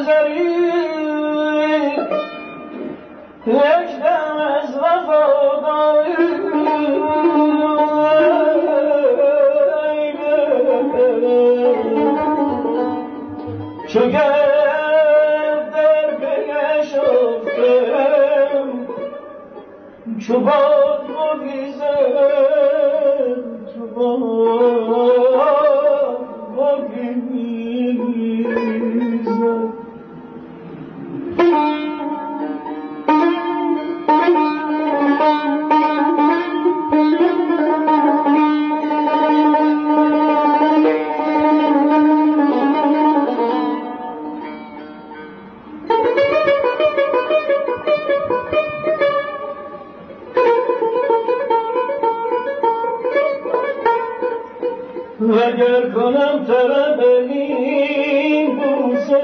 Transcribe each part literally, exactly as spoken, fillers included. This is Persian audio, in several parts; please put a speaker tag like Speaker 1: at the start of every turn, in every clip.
Speaker 1: وگر کنم طرب این بوسه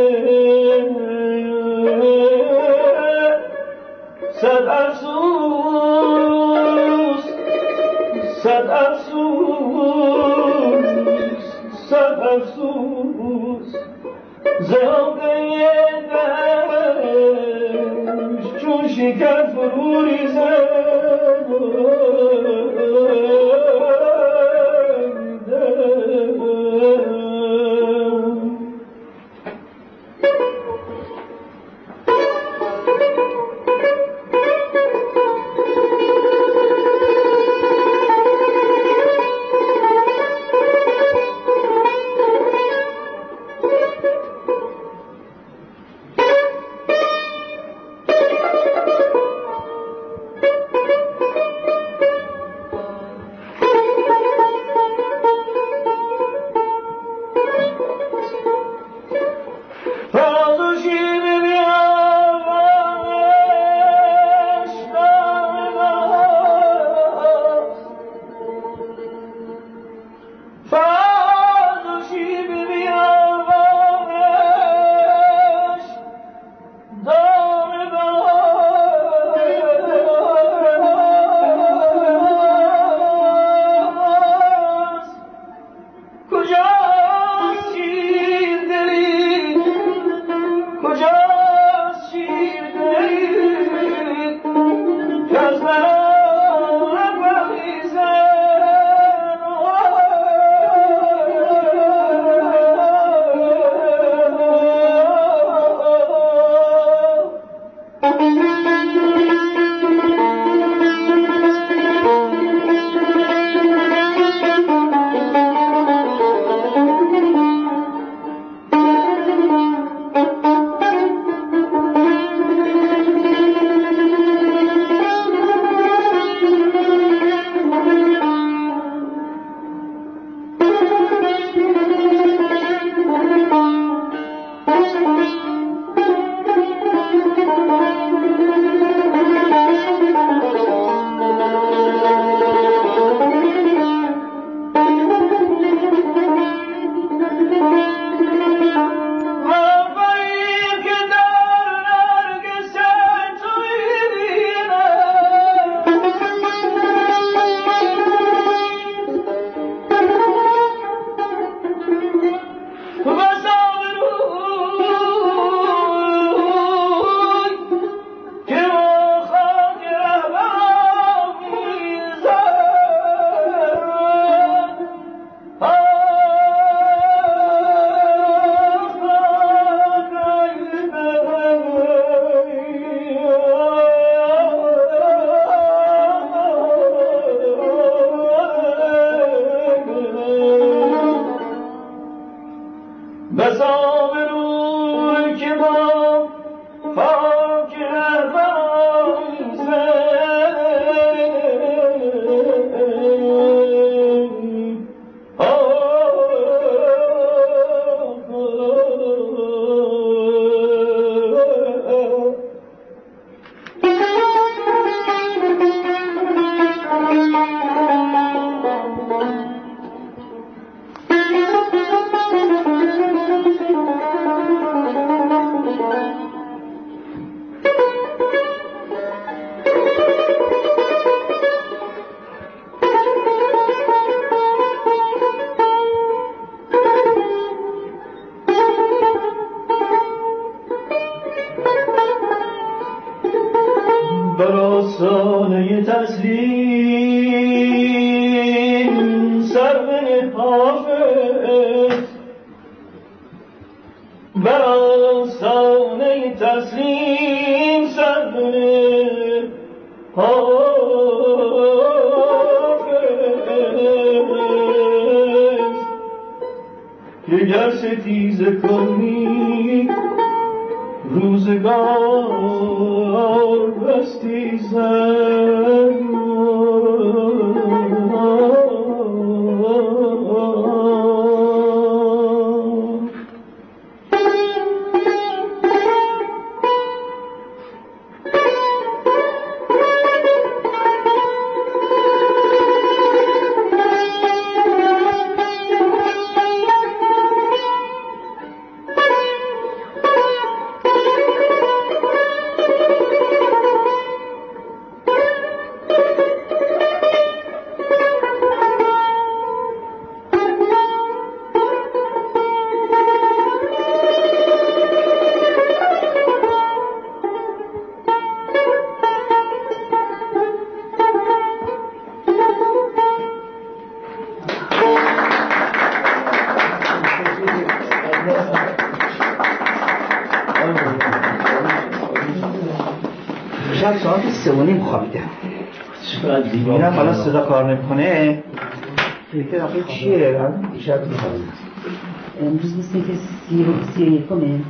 Speaker 1: صد افسوس صد افسوس صد افسوس زهقه درش چون شکر فرو ریزد تسلیم سر بنه حافظ بر آستانه تسلیم سر بنه حافظ که گر ستیزه کنی روزگار بستیزد
Speaker 2: شب ساعت سه و نیم خوابیدم. میرم حالا صدا کار نمیکنه. فکر آخه چیه؟ شب میخوابیدم.
Speaker 3: امروز مثل که سی و سی و یکمه.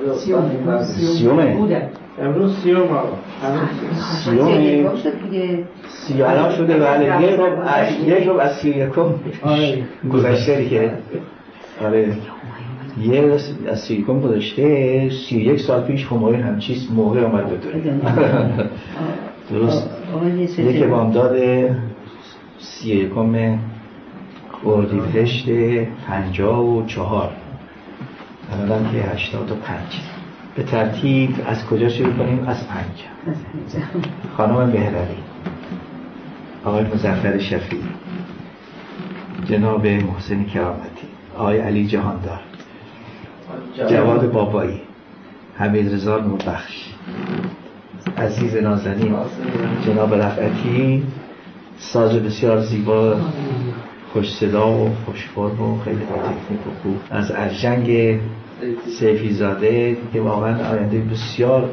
Speaker 2: سیومه؟
Speaker 3: بوده.
Speaker 4: امروز سیوم آقا.
Speaker 2: سیومه؟
Speaker 3: سی
Speaker 2: الان شده بله. یک روب از یک روب از سی و یکم گذشته دیگه. آره. یه از سی و یکم گذشته سی و یک سال پیش همایون همچیز موقع آمد بدونه. درست. یک بامداد سی و یکم اردیبهشت پنجاه و چهار. الان که هشتاد و پنج. به ترتیب از کجا شروع کنیم؟ از پنج. خانم بهرری، آقای مظفر شفیعی، جناب محسن کرامتی، آقای علی جهاندار، جواد بابایی، حمید رضا نوربخش، عزیز نازنین، جناب رفعتی، ساز بسیار زیبا، خوش صدا و خوش فرم و خیلی با تکنیک و خوب از ارژنگ سیفی زاده که واقعا آینده بسیار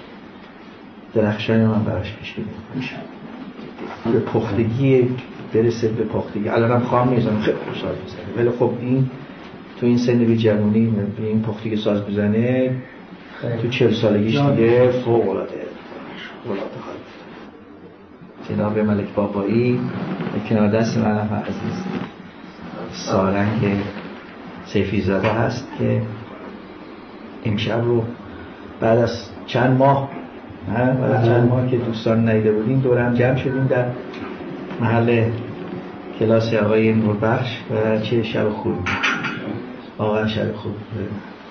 Speaker 2: درخشانی من براش پیش بینی می‌کنم. به پختگی برسه، به پختگی الان هم خواهم میزنم خیلی خوشحال میزنه، ولی خب این تو این سن بی جوانی به این پختگی ساز بزنه تو چهل سالگیش دیگه فوق العاده العاده خواهد. جناب ملک بابایی کنار دست من هم عزیز سالنگ سیفی زاده هست که امشب رو بعد از چند ماه بعد از چند ماه که دوستان ندیده بودیم دور هم جمع شدیم در محل کلاس آقای نوربخش و چه شب خوب واقعا شب خوب